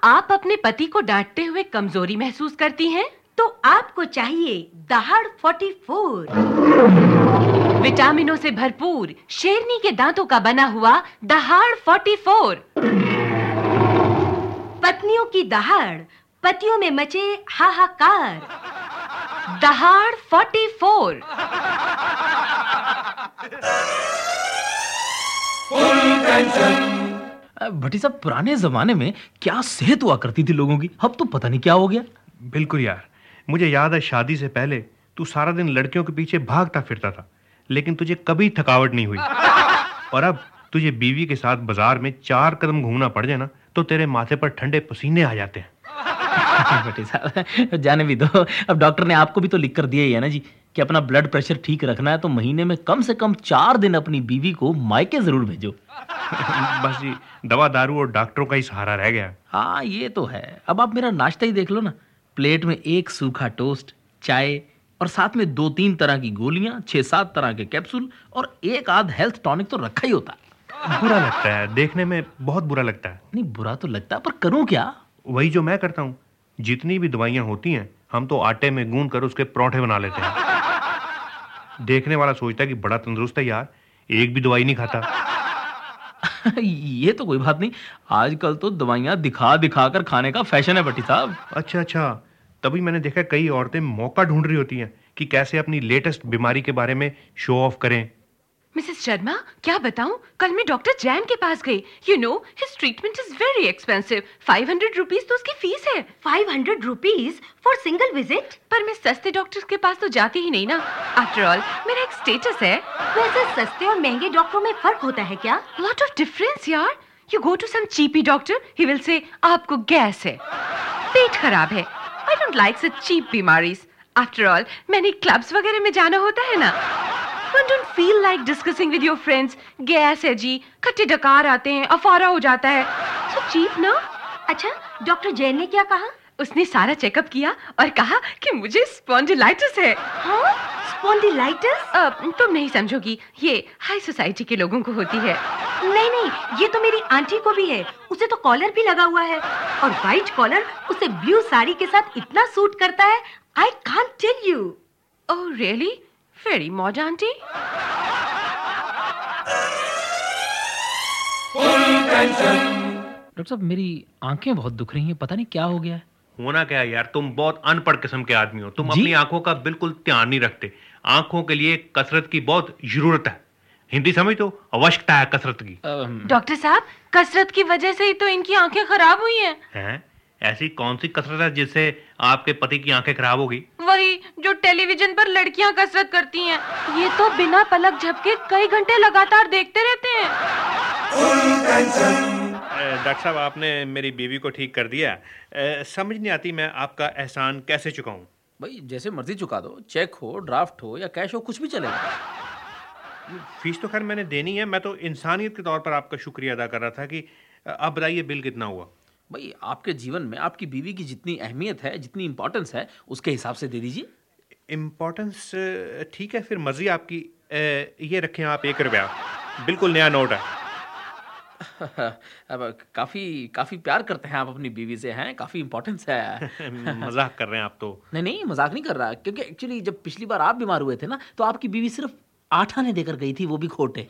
आप अपने पति को डांटते हुए कमजोरी महसूस करती हैं? तो आपको चाहिए दहाड़ 44, विटामिनों से भरपूर शेरनी के दांतों का बना हुआ दहाड़ 44। पत्नियों की दहाड़, पतियों में मचे हाहाकार। दहाड़ 44। भट्टी साहब, पुराने जमाने में क्या सेहत हुआ करती थी लोगों की, अब तो पता नहीं क्या हो गया। बिल्कुल यार, मुझे याद है शादी से पहले तू सारा दिन लड़कियों के पीछे भागता फिरता था, लेकिन तुझे कभी थकावट नहीं हुई। और अब तुझे बीवी के साथ बाजार में 4 कदम घूमना पड़ जाए ना, तो तेरे माथे पर ठंडे पसीने आ जाते हैं। भट्टी साहब, जाने भी दो। अब डॉक्टर ने आपको भी तो लिख कर दिया ही है ना जी कि अपना ब्लड प्रेशर ठीक रखना है तो महीने में कम से कम 4 दिन अपनी बीवी को मायके जरूर भेजो। बस जी, दवा दारू और डॉक्टरों का ही सहारा रह गया। हाँ, ये तो है। अब आप मेरा नाश्ता ही देख लो ना, प्लेट में एक सूखा टोस्ट, चाय और साथ में 2-3 तरह की गोलियां, 6-7 तरह के कैप्सूल और एक आध हेल्थ टॉनिक तो रखा ही होता। बुरा लगता है, देखने में बहुत बुरा लगता है। नहीं, बुरा तो लगता है, पर करूं क्या? वही जो मैं करता हूँ। जितनी भी दवाइयां होती हैं, हम तो आटे में गूंद कर उसके परोठे बना लेते हैं। देखने वाला सोचता है कि बड़ा तंदुरुस्त है यार, एक भी दवाई नहीं खाता। ये तो कोई बात नहीं, आजकल तो दवाइयां दिखा दिखा कर खाने का फैशन है भट्टी साहब। अच्छा, तभी मैंने देखा कई औरतें मौका ढूंढ रही होती हैं कि कैसे अपनी लेटेस्ट बीमारी के बारे में शो ऑफ करें। मिसेस शर्मा, क्या बताऊं, कल मैं डॉक्टर जैन के पास गई। You know, his treatment is very expensive. 500 rupees तो उसकी फीस है। 500 रुपीज फॉर सिंगल विजिट? पर मैं सस्ते डॉक्टर्स के पास तो जाती ही नहीं ना। आफ्टर ऑल, मेरा एक स्टेटस है। वैसे सस्ते और महंगे डॉक्टरों में फर्क होता है क्या? लॉट ऑफ डिफरेंस यार। You go to some cheapy doctor, he will say आपको गैस है, पेट खराब है। I don't like such cheap बीमारीज। आफ्टर ऑल, मैंने क्लब्स वगैरह में जाना होता है ना। One don't feel like discussing with your friends. Gas है जी, खट्टे डकार आते हैं, अफारा हो जाता है। So cheap ना? अच्छा, डॉक्टर जैन ने क्या कहा? उसने सारा चेकअप किया और कहा कि मुझे स्पॉन्डिलाइटिस है। हाँ? स्पॉन्डिलाइटिस? तुम नहीं समझोगी, ये हाई सोसाइटी के लोगों को होती है। नहीं, ये तो मेरी आंटी को भी है। उसे तो कॉलर भी लगा हुआ है और व्हाइट कॉलर उसे ब्लू साड़ी के साथ इतना सूट करता है, I can't tell you. Oh really? Very mod auntie. Doctor साहब, मेरी आंखें बहुत दुख रही हैं, पता नहीं क्या हो गया है। होना क्या है यार, तुम बहुत अनपढ़ किस्म के आदमी हो। तुम जी? अपनी आंखों का बिल्कुल ध्यान नहीं रखते। आंखों के लिए कसरत की बहुत जरूरत है। हिंदी समझ तो, आवश्यकता है कसरत की। डॉक्टर साहब, कसरत की वजह से ही तो इनकी आंखें खराब हुई हैं। ऐसी कौन सी कसरत है जिससे आपके पति की आंखें खराब होगी? वही जो टेलीविजन पर लड़कियां कसरत करती हैं। ये तो बिना पलक झपके कई घंटे लगातार देखते रहते हैं। डॉक्टर साहब, आपने मेरी बीवी को ठीक कर दिया। समझ नहीं आती मैं आपका एहसान कैसे चुकाऊं? भाई, जैसे मर्जी चुका दो, चेक हो, ड्राफ्ट हो या कैश हो, कुछ भी चलेगा। फीस तो खैर मैंने देनी है। मैं तो इंसानियत के तौर पर आपका शुक्रिया अदा कर रहा था कि आप बताइए बिल कितना हुआ? भाई, आपके जीवन में आपकी बीवी की जितनी अहमियत है, जितनी इंपॉर्टेंस है, उसके हिसाब से दे दीजिए। इम्पोर्टेंस? ठीक है, फिर मर्जी आपकी। ये रखें आप 1 रुपया, बिल्कुल नया नोट है। अब काफी प्यार करते हैं आप अपनी बीवी से, हैं, काफी इंपॉर्टेंस है। मजाक कर रहे हैं आप तो। नहीं, मजाक नहीं कर रहा, क्योंकि एक्चुअली जब पिछली बार आप बीमार हुए थे ना, तो आपकी बीवी सिर्फ 8 आने देकर गई थी, वो भी खोटे।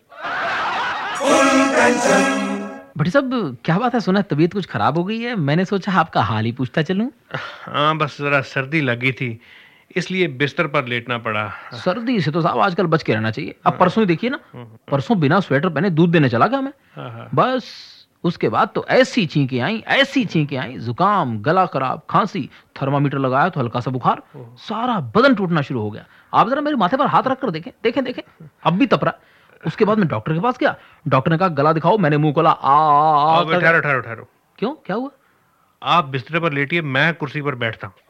भट्टी साहब, क्या बात है, सुना तबीयत कुछ खराब हो गई है? मैंने सोचा आपका हाल ही पूछता चलूं। हाँ, बस जरा सर्दी लगी थी, इसलिए बिस्तर पर लेटना पड़ा। सर्दी से तो साहब आजकल बच के रहना चाहिए। अब परसों ही देखिए ना, परसों बिना स्वेटर पहने दूध देने चला गया मैं। बस उसके बाद तो ऐसी छींकें आई, जुकाम, गला खराब, खांसी, थर्मामीटर लगाया तो हल्का सा बुखार, सारा बदन टूटना शुरू हो गया। आप जरा मेरे माथे पर हाथ रख कर देखें, अब भी तप रहा। उसके बाद मैं डॉक्टर के पास गया, डॉक्टर ने कहा गला दिखाओ, मैंने मुंह खोला। ठहरो। क्यों, क्या हुआ? आप बिस्तर पर लेटिए, मैं कुर्सी पर बैठता हूँ।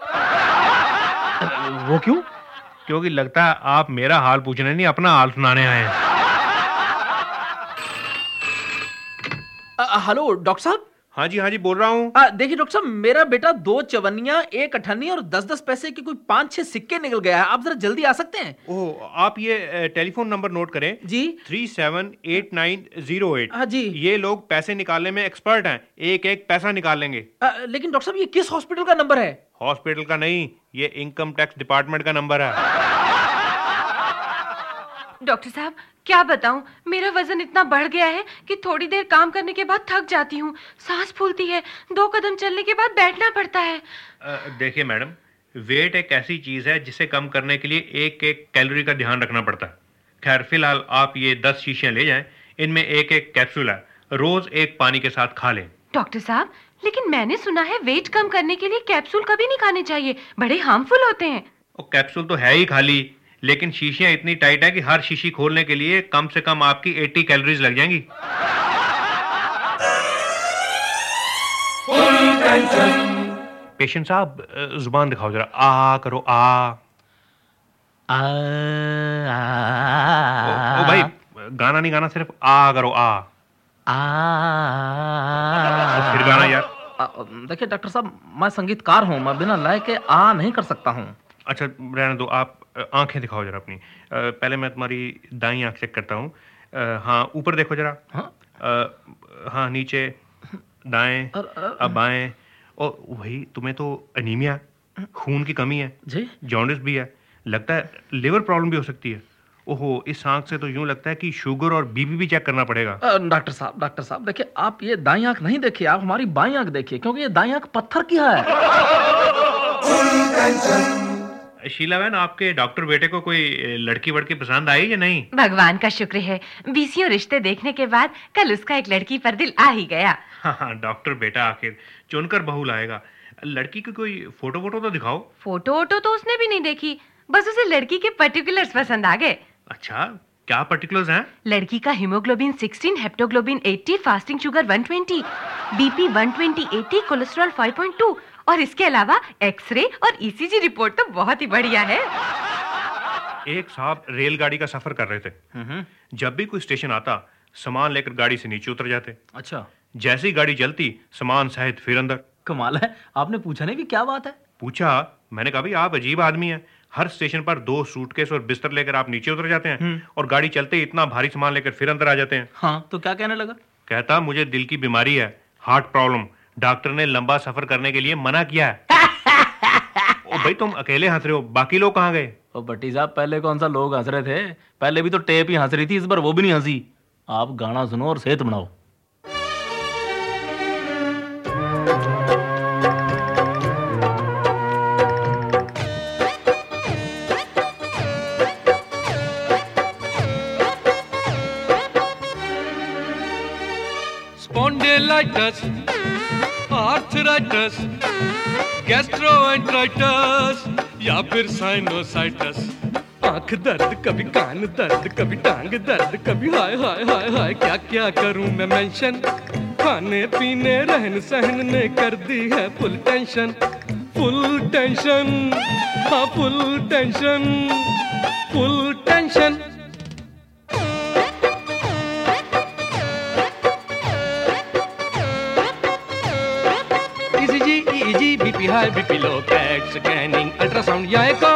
वो क्यों? क्योंकि लगता है आप मेरा हाल पूछने नहीं, अपना हाल सुनाने आए हैं। हेलो डॉक्टर साहब। हाँ जी बोल रहा हूँ। देखिए डॉक्टर साहब, मेरा बेटा 2 चवन्नियां, 1 अठन्नी और 10-10 पैसे के कोई 5-6 सिक्के निकल गया है। आप जरा जल्दी आ सकते हैं? ओह, आप ये टेलीफोन नंबर नोट करें जी। 378908। हाँ जी। ये लोग पैसे निकालने में एक्सपर्ट हैं, एक एक पैसा निकाल लेंगे। लेकिन डॉक्टर साहब, ये किस हॉस्पिटल का नंबर है? हॉस्पिटल का नहीं, ये इनकम टैक्स डिपार्टमेंट का नंबर है। डॉक्टर साहब, क्या बताऊं, मेरा वजन इतना बढ़ गया है कि थोड़ी देर काम करने के बाद थक जाती हूँ, सांस फूलती है, 2 कदम चलने के बाद बैठना पड़ता है। देखिए मैडम, वेट एक ऐसी चीज है जिसे कम करने के लिए एक एक कैलोरी का ध्यान रखना पड़ता है। खैर, फिलहाल आप ये 10 शीशियां ले जाएं, इनमें एक एक कैप्सूल है, रोज एक पानी के साथ खा लें। डॉक्टर साहब, लेकिन मैंने सुना है वेट कम करने के लिए कैप्सूल कभी नहीं खाने चाहिए, बड़े हार्मफुल होते हैं। और कैप्सूल तो है ही खाली, लेकिन शीशियां इतनी टाइट है कि हर शीशी खोलने के लिए कम से कम आपकी 80 कैलोरीज लग जाएंगी। पेशेंट साहब, जुबान दिखाओ जरा, आ करो, आ। ओ भाई, गाना नहीं गाना, सिर्फ आ करो, आ। फिर गाना यार। देखिए डॉक्टर साहब, मैं संगीतकार हूँ, मैं बिना लय के आ नहीं कर सकता हूँ। अच्छा, रहने दो, आप आंखें दिखाओ जरा अपनी। पहले मैं तुम्हारी दाईं आंख चेक करता हूँ। हाँ, ऊपर देखो जरा। हाँ, नीचे, दाएं, अब बाएं। और वही, तुम्हें तो एनीमिया, खून की कमी है जी, जॉन्डिस भी है, लगता है लिवर प्रॉब्लम भी हो सकती है। ओहो, इस आंख से तो यूं लगता है कि शुगर और बीपी भी चेक करना पड़ेगा। डॉक्टर साहब देखिए, आप ये दाईं आंख नहीं देखिए, आप हमारी बाईं आंख देखिए, क्योंकि ये दाईं आंख पत्थर की है। शीला बहन, आपके डॉक्टर बेटे को कोई लड़की वड़की पसंद आई या नहीं? भगवान का शुक्र है, 20 रिश्ते देखने के बाद कल उसका एक लड़की पर दिल आ ही गया। हाँ, डॉक्टर बेटा आखिर चुनकर बहू लाएगा। लड़की की कोई फोटो वोटो तो दिखाओ। फोटो तो उसने भी नहीं देखी, बस उसे लड़की के पर्टिकुलर्स पसंद आ गए। अच्छा, क्या पर्टिकुलर्स हैं? लड़की का haemoglobin 16, haptoglobin 80, fasting sugar 120, BP 120/80, cholesterol 5.2 और इसके अलावा एक्सरे और ईसीजी रिपोर्ट तो बहुत ही बढ़िया है। एक साहब रेलगाड़ी का सफर कर रहे थे। जब भी कोई स्टेशन आता, सामान लेकर गाड़ी से नीचे उतर जाते। अच्छा। जैसे ही गाड़ी चलती, सामान सहित फिर अंदर। कमाल है, आपने पूछा नहीं कि क्या बात है? पूछा, मैंने कहा भाई आप अजीब आदमी हैं, हर स्टेशन पर 2 सूटकेस और बिस्तर लेकर आप नीचे उतर जाते हैं और गाड़ी चलते ही इतना भारी सामान लेकर फिर अंदर आ जाते हैं। हाँ, तो क्या कहने लगा? कहता, मुझे दिल की बीमारी है, हार्ट प्रॉब्लम, डॉक्टर ने लंबा सफर करने के लिए मना किया है। ओ भाई, तुम अकेले हंस रहे हो, बाकी लोग कहाँ गए? ओ भट्टी साहब, पहले कौन सा लोग हंस रहे थे? पहले भी तो टेप ही हंस रही थी, इस बार वो भी नहीं हंसी। आप गाना सुनो और सेहत बनाओ। Spondylitis, arthritis, gastroenteritis या फिर साइनोसाइटिस। आंख दर्द, कभी कान दर्द, कभी टांग दर्द, कभी हाय हाय हाय हाय, क्या क्या करूं मैं मेंशन। खाने पीने रहन सहन ने कर दी है फुल टेंशन, फुल टेंशन, हाँ full tension, full tension. ECG, BP high, BP low, PET scanning, ultrasound या एको।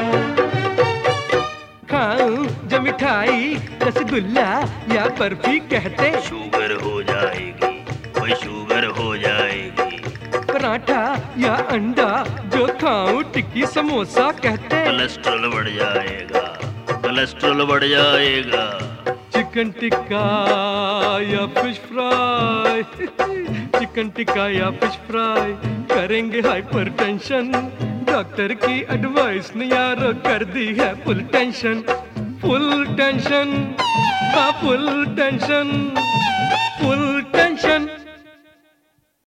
खाऊं जो मिठाई, रसगुल्ला या बर्फी कहते, शुगर हो जाएगी, कोई शुगर हो जाएगी। पराठा या अंडा जो खाऊं, टिक्की समोसा कहते, कोलेस्ट्रॉल बढ़ जाएगा, कोलेस्ट्रॉल बढ़ जाएगा। चिकन टिक्का या फिश फ्राई, चिकन टिक्का या फिश फ्राई करेंगे हाइपरटेंशन। डॉक्टर की एडवाइस ने यारो कर दी है फुल टेंशन, फुल टेंशन, हाँ फुल टेंशन, फुल टेंशन।